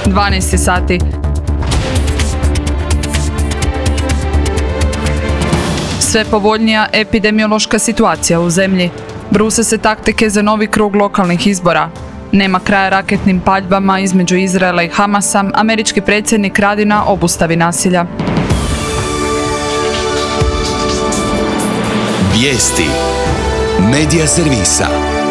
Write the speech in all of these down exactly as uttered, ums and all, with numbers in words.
dvanaest sati. Sve povoljnija epidemiološka situacija u zemlji. Bruse se taktike za novi krug lokalnih izbora. Nema kraja raketnim paljbama između Izraela i Hamasa, američki predsjednik radi na obustavi nasilja. Vijesti Medija servisa.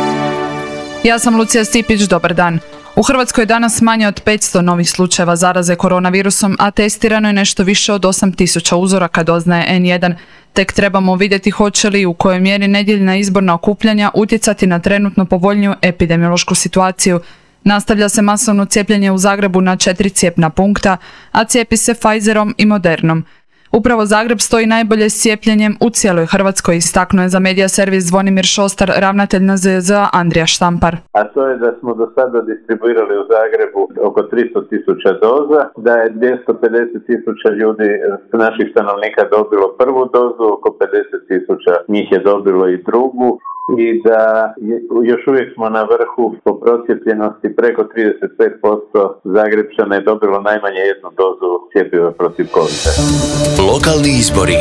Ja sam Lucija Stipić, dobar dan. U Hrvatskoj je danas manje od petsto novih slučajeva zaraze koronavirusom, a testirano je nešto više od osam tisuća uzoraka doznaje en jedan. Tek trebamo vidjeti hoće li u kojoj mjeri nedjeljna izborna okupljanja utjecati na trenutno povoljniju epidemiološku situaciju. Nastavlja se masovno cijepljenje u Zagrebu na četiri cijepna punkta, a cijepi se Pfizerom i Modernom. Upravo Zagreb stoji najbolje s cijepljenjem u cijeloj Hrvatskoj, istaknuo je za medija servis Zvonimir Šostar, ravnatelj N Z Z A Andrija Štampar. A to je da smo do sada distribuirali u Zagrebu oko tristo tisuća doza, da je dvjesto pedeset tisuća ljudi, naših stanovnika, dobilo prvu dozu, oko pedeset tisuća njih je dobilo i drugu, i da još uvijek smo na vrhu po procijepljenosti, preko trideset pet posto Zagrebčana je dobilo najmanje jednu dozu cjepiva protiv covida. Lokalni izbori.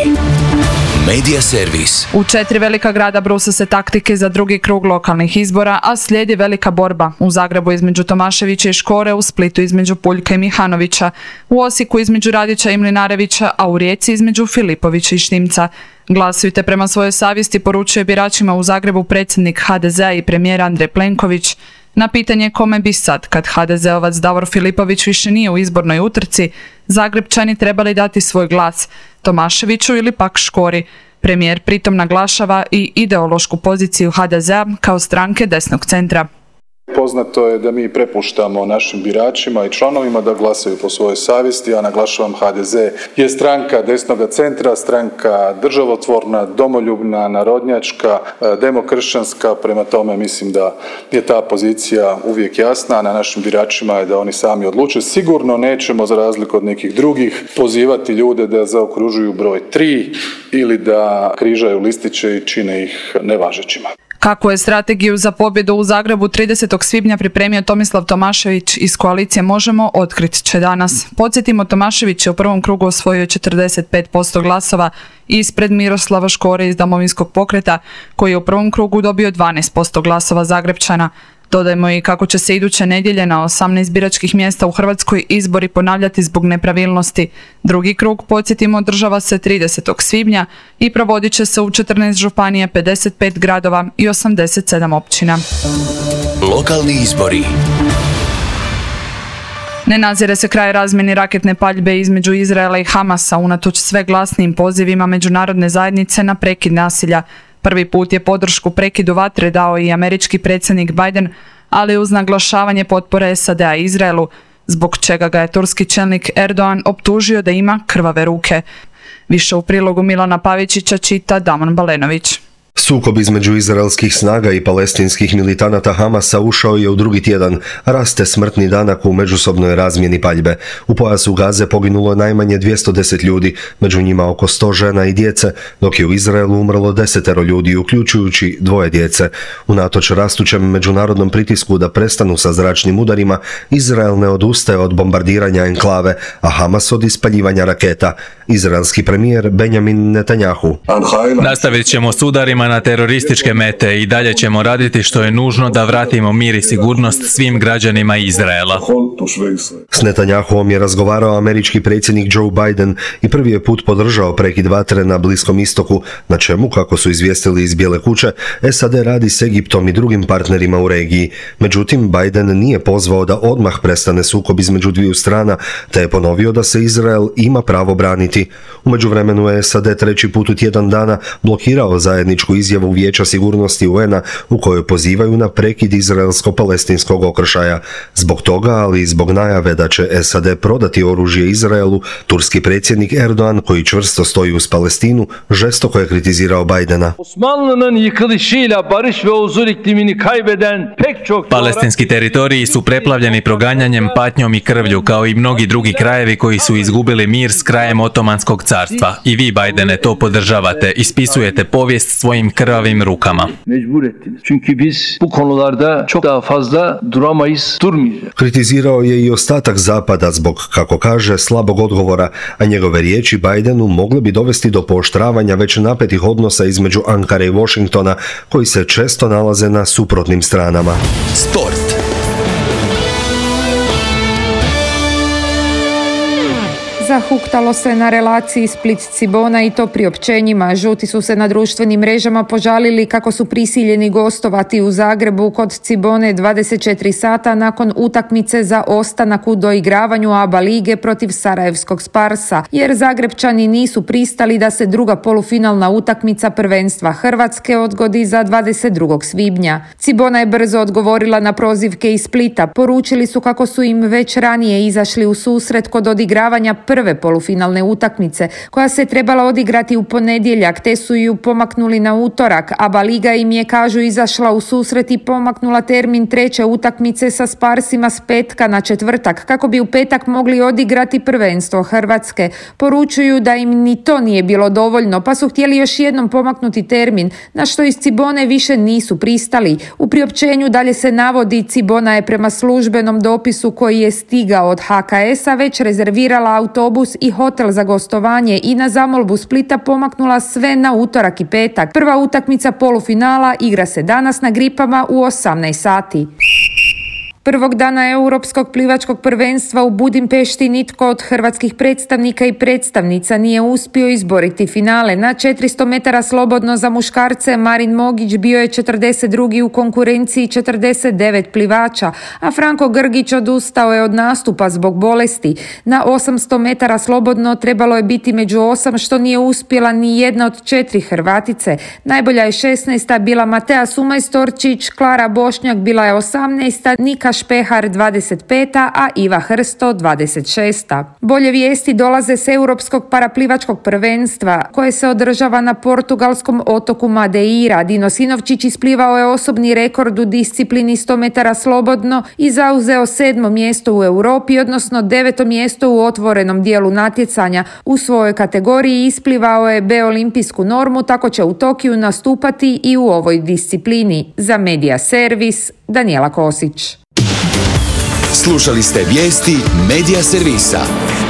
Medija servis. U četiri velika grada bruse se taktike za drugi krug lokalnih izbora, a slijedi velika borba. U Zagrebu između Tomaševića i Škore, u Splitu između Puljka i Mihanovića, u Osijeku između Radića i Mlinarevića, a u Rijeci između Filipovića i Štimca. Glasujte prema svojoj savjesti, poručuje biračima u Zagrebu predsjednik ha de zea i premijer Andrej Plenković. Na pitanje kome bi sad, kad ha de zeovac Davor Filipović više nije u izbornoj utrci, Zagrebčani trebali dati svoj glas, Tomaševiću ili pak Škori. Premijer pritom naglašava i ideološku poziciju ha de zea kao stranke desnog centra. Poznato je da mi prepuštamo našim biračima i članovima da glasaju po svojoj savjesti. Ja naglašavam, ha de ze je stranka desnoga centra, stranka državotvorna, domoljubna, narodnjačka, demokršćanska. Prema tome mislim da je ta pozicija uvijek jasna, a na našim biračima je da oni sami odluče. Sigurno nećemo, za razliku od nekih drugih, pozivati ljude da zaokružuju broj tri ili da križaju listiće i čine ih nevažećima. Kako je strategiju za pobjedu u Zagrebu tridesetog svibnja pripremio Tomislav Tomašević iz koalicije Možemo, otkrit će danas. Podsjetimo, Tomašević je u prvom krugu osvojio četrdeset pet posto glasova ispred Miroslava Škore iz Domovinskog pokreta, koji je u prvom krugu dobio dvanaest posto glasova Zagrebčana. Dodajmo i kako će se iduće nedjelje na osamnaest biračkih mjesta u Hrvatskoj izbori ponavljati zbog nepravilnosti. Drugi krug, podsjetimo, održava se tridesetog svibnja i provodit će se u četrnaest županija, pedeset pet gradova i osamdeset sedam općina. Lokalni izbori. Ne nazire se kraj razmjeni raketne paljbe između Izraela i Hamasa unatoč sve glasnijim pozivima međunarodne zajednice na prekid nasilja. Prvi put je podršku prekidu vatre dao i američki predsjednik Biden, ali uz naglašavanje potpore es a de a Izraelu, zbog čega ga je turski čelnik Erdogan optužio da ima krvave ruke. Više u prilogu Milana Pavičića čita Damon Balenović. Sukob između izraelskih snaga i palestinskih militanata Hamasa ušao je u drugi tjedan, raste smrtni danak u međusobnoj razmjeni paljbe. U pojasu Gaze poginulo je najmanje dvjesto deset ljudi, među njima oko sto žena i djece, dok je u Izraelu umrlo desetero ljudi, uključujući dvoje djece. Unatoč rastućem međunarodnom pritisku da prestanu sa zračnim udarima, Izrael ne odustaje od bombardiranja enklave, a Hamas od ispaljivanja raketa. Izraelski premijer Benjamin Netanjahu. Nastavit ćemo s udarima na terorističke mete i dalje ćemo raditi što je nužno da vratimo mir i sigurnost svim građanima Izraela. S Netanjahuom je razgovarao američki predsjednik Joe Biden i prvi je put podržao prekid vatre na Bliskom istoku, na čemu, kako su izvijestili iz Bijele kuće, es a de radi s Egiptom i drugim partnerima u regiji. Međutim, Biden nije pozvao da odmah prestane sukob između dviju strana, te je ponovio da se Izrael ima pravo braniti. U međuvremenu je es a de treći put u tjedan dana blokirao zajedničku izjavu Vijeća sigurnosti u en a u kojoj pozivaju na prekid izraelsko-palestinskog okršaja. Zbog toga, ali i zbog najave da će es a de prodati oružje Izraelu, turski predsjednik Erdogan, koji čvrsto stoji uz Palestinu, žestoko je kritizirao Bidena. Palestinski teritoriji su preplavljeni proganjanjem, patnjom i krvlju, kao i mnogi drugi krajevi koji su izgubili mir s krajem Otomanskog carstva. I vi, Bidene, to podržavate, ispisujete povijest svojim svojim krvavim rukama. Mecbur ettiniz. Çünkü biz bu konularda çok daha fazla duramayız, durmayacağız. Kritizirao je i ostatak Zapada zbog, kako kaže, slabog odgovora, a njegove riječi Bidenu mogle bi dovesti do pooštravanja već napetih odnosa između Ankare i Washingtona, koji se često nalaze na suprotnim stranama. Sport. Zahuktalo se na relaciji Split-Cibona i to priopćenjima. Žuti su se na društvenim mrežama požalili kako su prisiljeni gostovati u Zagrebu kod Cibone dvadeset četiri sata nakon utakmice za ostanak u doigravanju A B A lige protiv sarajevskog Sparsa, jer Zagrebčani nisu pristali da se druga polufinalna utakmica prvenstva Hrvatske odgodi za dvadeset drugog svibnja. Cibona je brzo odgovorila na prozivke iz Splita. Poručili su kako su im već ranije izašli u susret kod odigravanja prve polufinalne utakmice, koja se trebala odigrati u ponedjeljak, te su ju pomaknuli na utorak. A B A liga im je, kažu, izašla u susret i pomaknula termin treće utakmice sa Sparsima s petka na četvrtak, kako bi u petak mogli odigrati prvenstvo Hrvatske. Poručuju da im ni to nije bilo dovoljno, pa su htjeli još jednom pomaknuti termin, na što iz Cibone više nisu pristali. U priopćenju dalje se navodi, Cibona je prema službenom dopisu koji je stigao od H K S-a već rezervirala autobus i hotel za gostovanje i na zamolbu Splita pomaknula sve na utorak i petak. Prva utakmica polufinala igra se danas na Gripama u osamnaest sati. Prvog dana Europskog plivačkog prvenstva u Budimpešti nitko od hrvatskih predstavnika i predstavnica nije uspio izboriti finale. Na četiristo metara slobodno za muškarce Marin Mogić bio je četrdeset drugi u konkurenciji četrdeset devet plivača, a Franko Grgić odustao je od nastupa zbog bolesti. Na osamsto metara slobodno trebalo je biti među osam, što nije uspjela ni jedna od četiri Hrvatice. Najbolja je šesnaesta bila Matea Sumajstorčić, Klara Bošnjak bila je osamnaesta, Nika Špehar dvadeset peta, a Iva Hrsto dvadeset šesta. Bolje vijesti dolaze s Europskog paraplivačkog prvenstva, koje se održava na portugalskom otoku Madeira. Dino Sinovčić isplivao je osobni rekord u disciplini sto metara slobodno i zauzeo sedmo mjesto u Europi, odnosno deveto mjesto u otvorenom dijelu natjecanja. U svojoj kategoriji isplivao je B olimpijsku normu, tako će u Tokiju nastupati i u ovoj disciplini. Za Medija Servis, Danijela Kosić. Slušali ste vijesti Medija Servisa.